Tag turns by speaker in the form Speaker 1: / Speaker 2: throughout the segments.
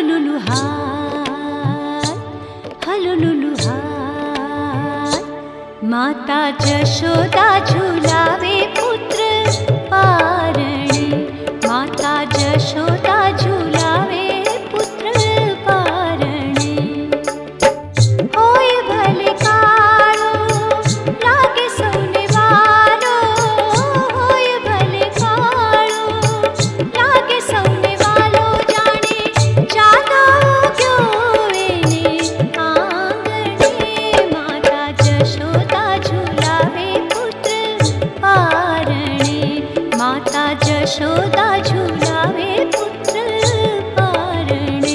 Speaker 1: हलुलुलु हाय, हलुलुलु हाय। माता जशोदा झुलावे पुत्र पारणे, माता जशोदा झुलावे पुत्र पारणे। होय भले काळो लागे सोने वालो, होय भले काळो लागे सोने वालो। जाने जादो क्यों एने आंगणे, माता जशोदा झुलावे पुत्र पारणे, माता जशोदा झुलावे पुत्र पारणे।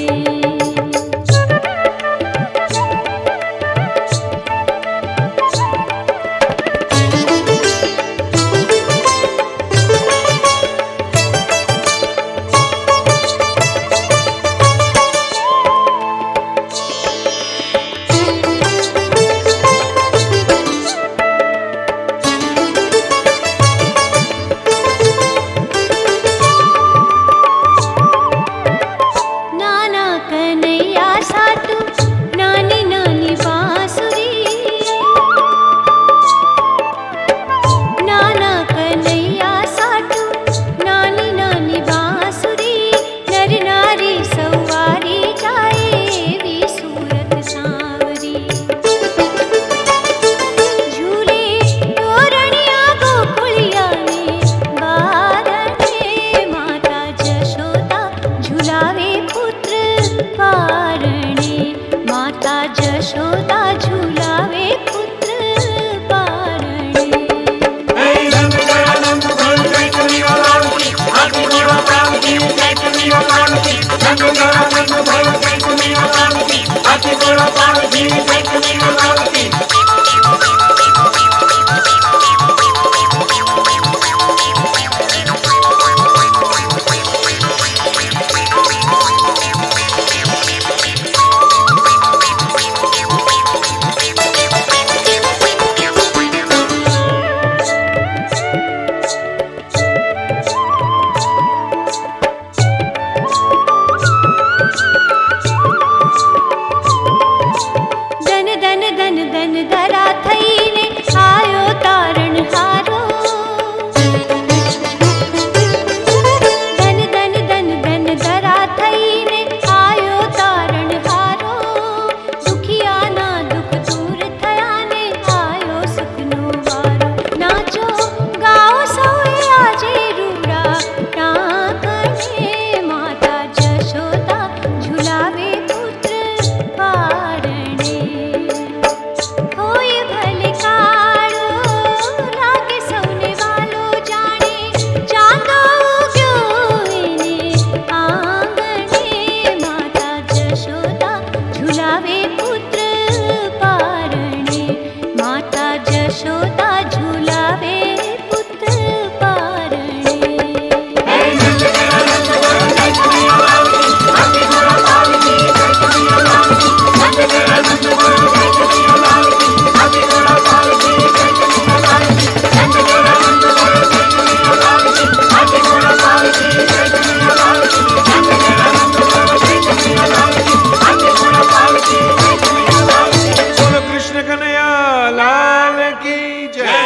Speaker 1: नाना कन्हैया साटू नानी नानी बांसुरी, नाना कन्हैया साटू नानी नानी बांसुरी। नर नारी सवारी जाए एवी सूरत सांवरी। झूले तोरणिया गोकुळिया ने बारणे, माता जशोदा झुलावे पुत्र पारणे, माता जशोदा झुलावे पुत्र पारणे। दन दन दन दन दरा थईने आयो तारण हारो, दन दन दन दन दरा थईने आयो तारण हारो। दुखिया ना दुख दूर थया ने आयो सुखनो वारो। नाचो गाओ सोए आजे रूड़ा टांकणे, माता जशोदा झुलावे पुत्र पारणे। होय भले काळो लागे सोने वालो, जाने जादो क्यों एने आंगणे, माता जशोदा झुलावे पुत्र पारणे, माता जशोदा झुलावे पुत्र पारणे।
Speaker 2: बोलो कृष्ण कन्हैया लाल की जय।